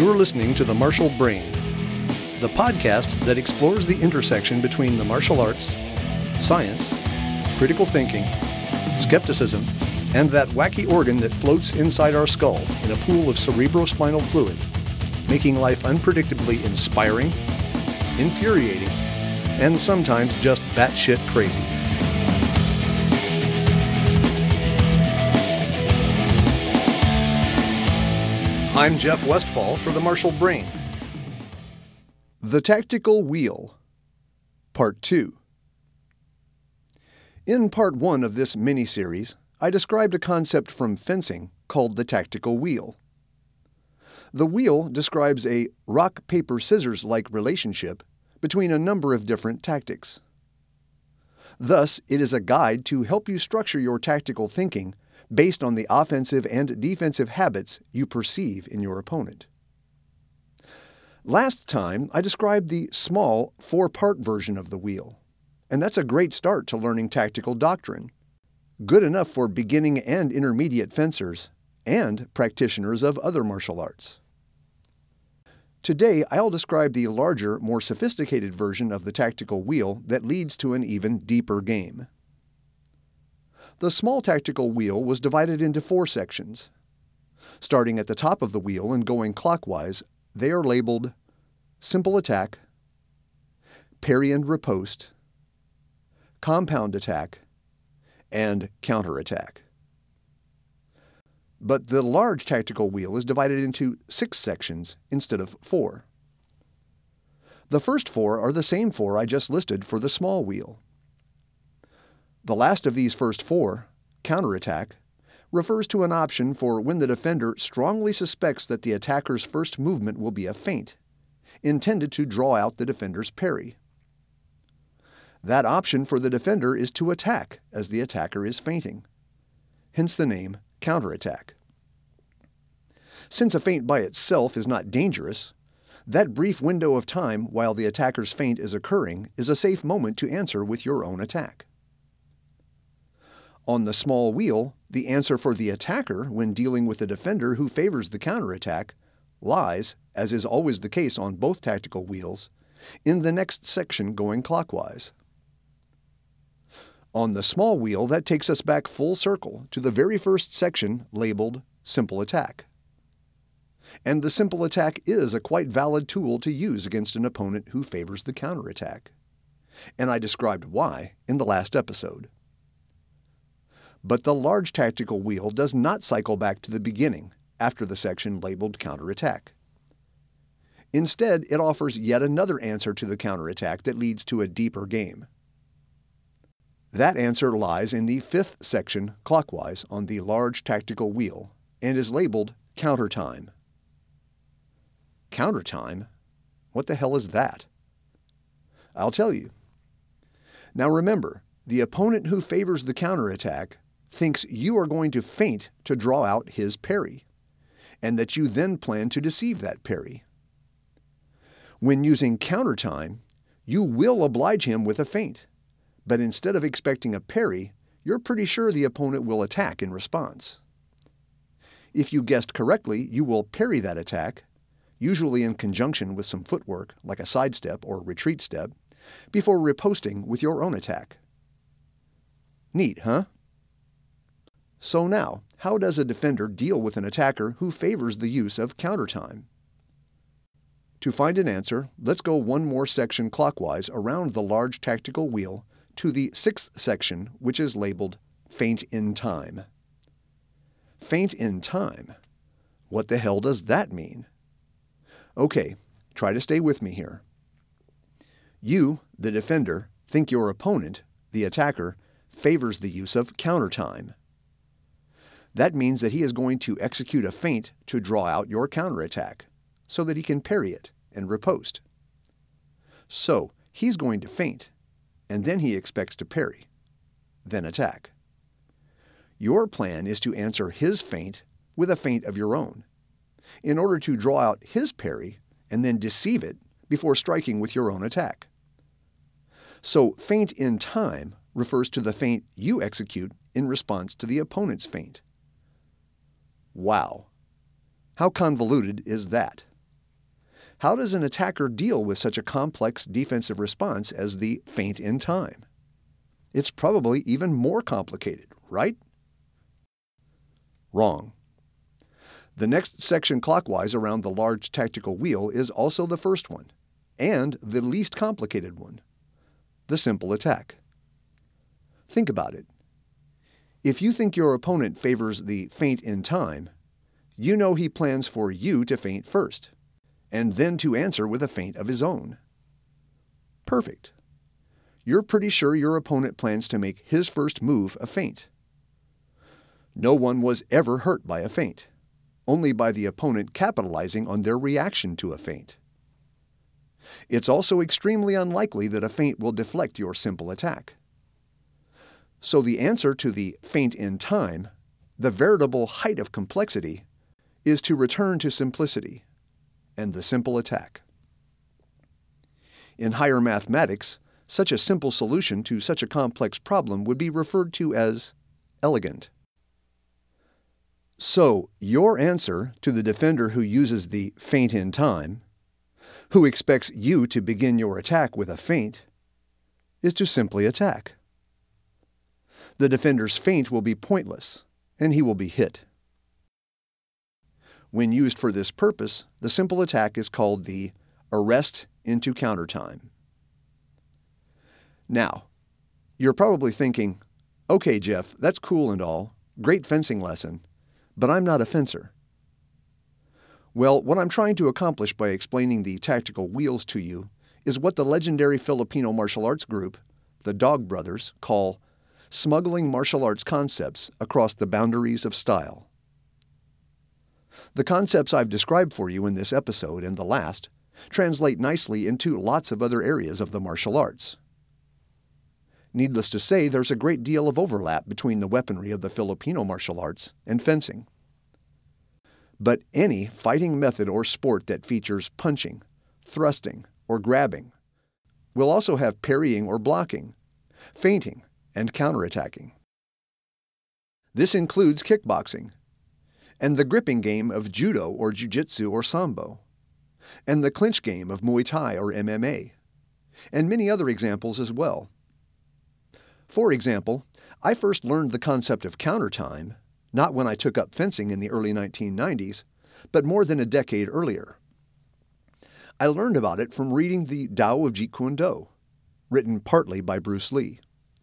You're listening to The Martial Brain, the podcast that explores the intersection between the martial arts, science, critical thinking, skepticism, and that wacky organ that floats inside our skull in a pool of cerebrospinal fluid, making life unpredictably inspiring, infuriating, and sometimes just batshit crazy. I'm Jeff Westfall for The Martial Brain. The Tactical Wheel, Part 2. In Part 1 of this mini-series, I described a concept from fencing called the tactical wheel. The wheel describes a rock-paper-scissors-like relationship between a number of different tactics. Thus, it is a guide to help you structure your tactical thinking based on the offensive and defensive habits you perceive in your opponent. Last time, I described the small, four-part version of the wheel, and that's a great start to learning tactical doctrine, good enough for beginning and intermediate fencers and practitioners of other martial arts. Today, I'll describe the larger, more sophisticated version of the tactical wheel that leads to an even deeper game. The small tactical wheel was divided into 4 sections. Starting at the top of the wheel and going clockwise, they are labeled simple attack, parry and riposte, compound attack, and counterattack. But the large tactical wheel is divided into 6 sections instead of 4. The first 4 are the same 4 I just listed for the small wheel. The last of these first 4, counterattack, refers to an option for when the defender strongly suspects that the attacker's first movement will be a feint, intended to draw out the defender's parry. That option for the defender is to attack as the attacker is feinting, hence the name counterattack. Since a feint by itself is not dangerous, that brief window of time while the attacker's feint is occurring is a safe moment to answer with your own attack. On the small wheel, the answer for the attacker when dealing with a defender who favors the counterattack lies, as is always the case on both tactical wheels, in the next section going clockwise. On the small wheel, that takes us back full circle to the very first section labeled simple attack. And the simple attack is a quite valid tool to use against an opponent who favors the counterattack. And I described why in the last episode. But the large tactical wheel does not cycle back to the beginning after the section labeled counterattack. Instead, it offers yet another answer to the counterattack that leads to a deeper game. That answer lies in the 5th section clockwise on the large tactical wheel and is labeled countertime. Countertime? What the hell is that? I'll tell you. Now remember, the opponent who favors the counterattack thinks you are going to feint to draw out his parry, and that you then plan to deceive that parry. When using countertime, you will oblige him with a feint, but instead of expecting a parry, you're pretty sure the opponent will attack in response. If you guessed correctly, you will parry that attack, usually in conjunction with some footwork like a sidestep or retreat step, before riposting with your own attack. Neat, huh? So now, how does a defender deal with an attacker who favors the use of countertime? To find an answer, let's go one more section clockwise around the large tactical wheel to the 6th section, which is labeled feint in time. Feint in time? What the hell does that mean? Okay, try to stay with me here. You, the defender, think your opponent, the attacker, favors the use of countertime. That means that he is going to execute a feint to draw out your counterattack, so that he can parry it and riposte. So, he's going to feint, and then he expects to parry, then attack. Your plan is to answer his feint with a feint of your own, in order to draw out his parry and then deceive it before striking with your own attack. So, feint in time refers to the feint you execute in response to the opponent's feint. Wow. How convoluted is that? how does an attacker deal with such a complex defensive response as the feint in time? It's probably even more complicated, right? Wrong. The next section clockwise around the large tactical wheel is also the first one, and the least complicated one, the simple attack. Think about it. If you think your opponent favors the feint in time, you know he plans for you to feint first, and then to answer with a feint of his own. Perfect. You're pretty sure your opponent plans to make his first move a feint. No one was ever hurt by a feint, only by the opponent capitalizing on their reaction to a feint. It's also extremely unlikely that a feint will deflect your simple attack. So the answer to the feint in time, the veritable height of complexity, is to return to simplicity and the simple attack. In higher mathematics, such a simple solution to such a complex problem would be referred to as elegant. So, your answer to the defender who uses the feint in time, who expects you to begin your attack with a feint, is to simply attack. The defender's feint will be pointless, and he will be hit. When used for this purpose, the simple attack is called the arrest into counter time. Now, you're probably thinking, okay, Jeff, that's cool and all, great fencing lesson, but I'm not a fencer. Well, what I'm trying to accomplish by explaining the tactical wheels to you is what the legendary Filipino martial arts group, the Dog Brothers, call smuggling martial arts concepts across the boundaries of style. The concepts I've described for you in this episode and the last translate nicely into lots of other areas of the martial arts. Needless to say, there's a great deal of overlap between the weaponry of the Filipino martial arts and fencing. But any fighting method or sport that features punching, thrusting, or grabbing will also have parrying or blocking, feinting, and counterattacking. This includes kickboxing, and the gripping game of judo or jiu-jitsu or sambo, and the clinch game of Muay Thai or MMA, and many other examples as well. For example, I first learned the concept of counter time, not when I took up fencing in the early 1990s, but more than a decade earlier. I learned about it from reading the Tao of Jeet Kune Do, written partly by Bruce Lee.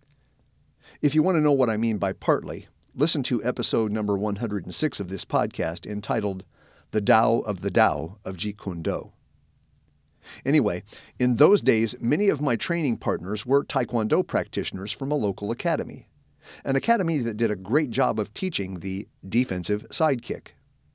If you want to know what I mean by partly, listen to episode number 106 of this podcast entitled The Tao of Jeet Kune Do. Anyway, in those days, many of my training partners were Taekwondo practitioners from a local academy, an academy that did a great job of teaching the defensive sidekick.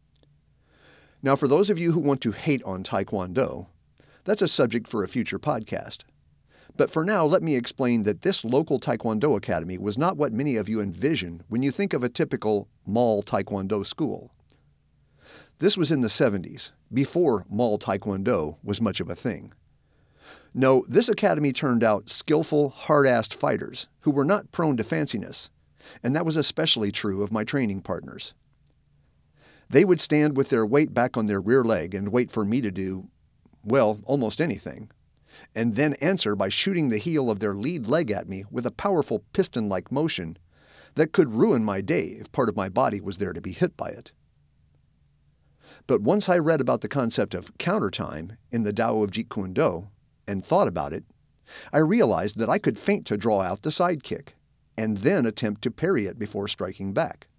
Now, for those of you who want to hate on Taekwondo, that's a subject for a future podcast. But for now, let me explain that this local Taekwondo academy was not what many of you envision when you think of a typical mall Taekwondo school. This was in the 70s, before mall Taekwondo was much of a thing. No, this academy turned out skillful, hard-assed fighters who were not prone to fanciness, and that was especially true of my training partners. They would stand with their weight back on their rear leg and wait for me to do, well, almost anything, and then answer by shooting the heel of their lead leg at me with a powerful piston-like motion that could ruin my day if part of my body was there to be hit by it. But once I read about the concept of counter time in the Tao of Jeet Kune Do and thought about it, I realized that I could feint to draw out the sidekick and then attempt to parry it before striking back.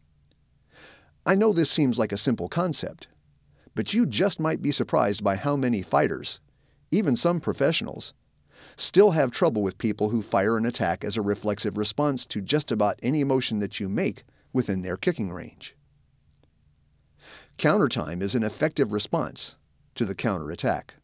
I know this seems like a simple concept, but you just might be surprised by how many fighters, even some professionals, still have trouble with people who fire an attack as a reflexive response to just about any motion that you make within their kicking range. Counter time is an effective response to the counterattack.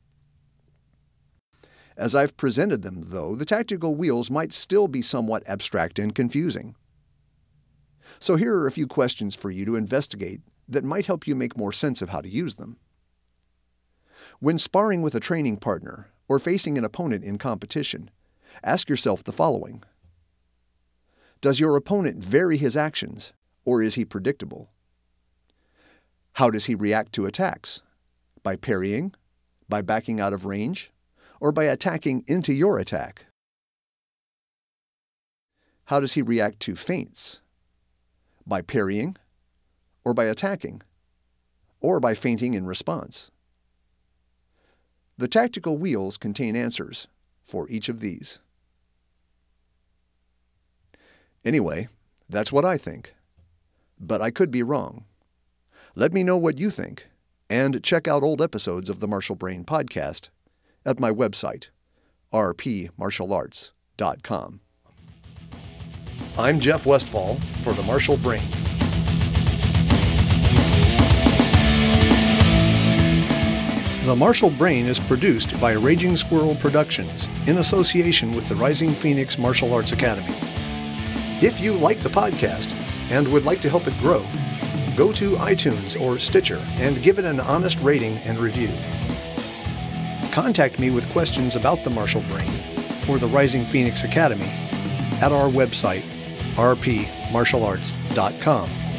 As I've presented them, though, the tactical wheels might still be somewhat abstract and confusing. So here are a few questions for you to investigate that might help you make more sense of how to use them. When sparring with a training partner or facing an opponent in competition, ask yourself the following. Does your opponent vary his actions, or is he predictable? How does he react to attacks? By parrying, By backing out of range? Or by attacking into your attack? How does he react to feints? By parrying? Or by attacking? Or by feinting in response? The tactical wheels contain answers for each of these. Anyway, that's what I think. But I could be wrong. Let me know what you think, and check out old episodes of the Martial Brain podcast at my website, rpmartialarts.com. I'm Jeff Westfall for the Martial Brain. The Martial Brain is produced by Raging Squirrel Productions in association with the Rising Phoenix Martial Arts Academy. If you like the podcast and would like to help it grow, go to iTunes or Stitcher and give it an honest rating and review. Contact me with questions about the Martial Brain or the Rising Phoenix Academy at our website, rpmartialarts.com.